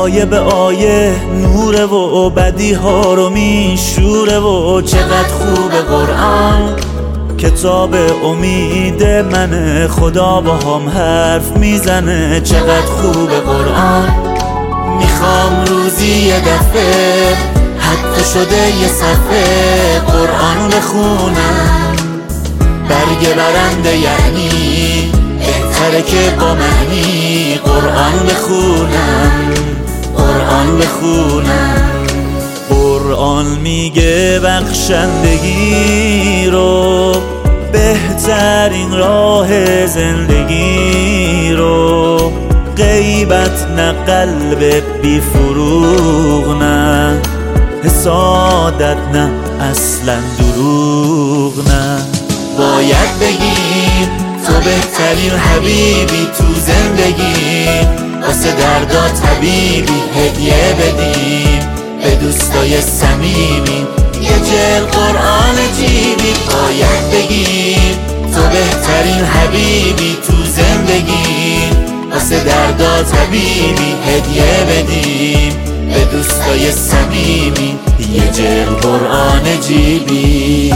آیه به آیه نوره و بدی ها رو میشوره و چقدر خوب قرآن کتاب امید منه، خدا با هم حرف میزنه. چقدر خوب قرآن، میخوام روزی یه دفعه حتی شده یه صفحه قرآن بخونم. برگ برنده یعنی بهتره که با معنی قرآن بخونم، قرآن بخونم. قرآن میگه بخشندگی رو بهترین راه زندگی رو، غیبت نه قلب بی فروغ نه، حسادت نه اصلا دروغ نه. باید بگیم تو بهترین حبیبی تو زندگی، واسه دردا طبیبی هدیه بدیم به دوستای صمیمی یه جل قرآن جیبی. باید بگیم تو بهترین حبیبی تو زندگی، واسه دردا طبیبی هدیه بدیم به دوستای صمیمی یه جل قرآن جیبی.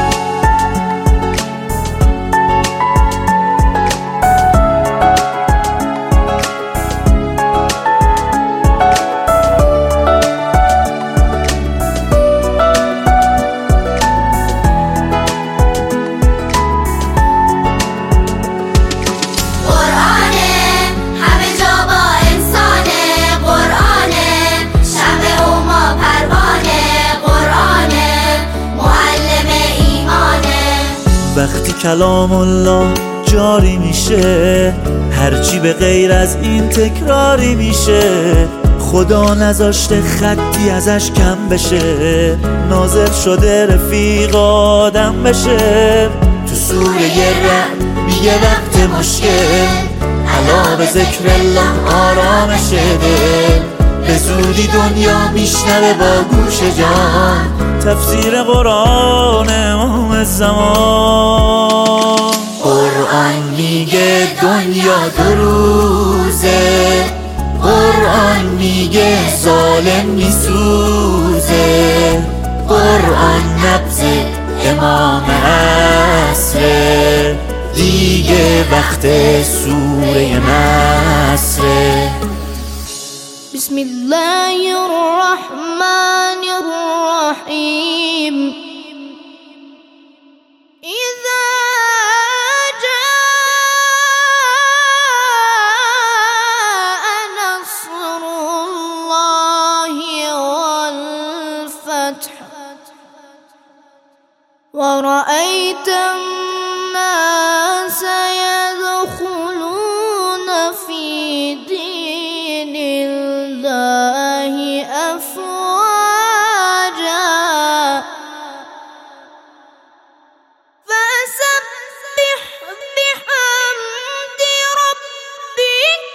وقتی کلام الله جاری میشه، هرچی به غیر از این تکراری میشه. خدا نذاشته خطی ازش کم بشه، نازل شده رفیق آدم بشه. تو سوره رعد میگه وقت مشکل علا به ذکر الله آرامش دل، به زودی دنیا میشنوه با گوش جان تفسیر قرآن امام زمان. قرآن میگه دنیا دو روزه، قرآن میگه ظالم میسوزه، قرآن نبض امام عصره، دیگه وقت سوره نصره. بسم الله الرحمن الرحيم. إذا جاء نصر الله والفتح ورأيت الناس يدخلون في دين الله أفواجا فسبح بحمد ربك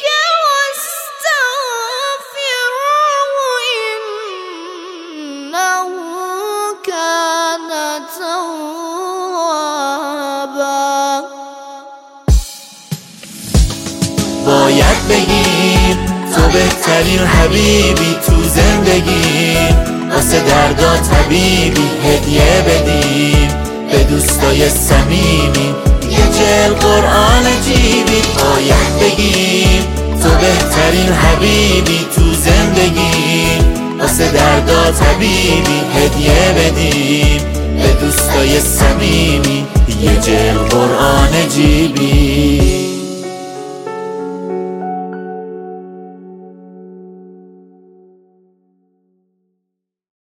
واستغفره إنه كان توابا. باید بگیم تو بهترین حبیبی تو زندگی، واسه دردا طبیبی هدیه بدیم به دوستای صمیمی یه جل قرآن جیبی. باید بگیم تو بهترین حبیبی تو زندگی، واسه دردا طبیبی هدیه بدیم به دوستای صمیمی یه جل قرآن جیبی.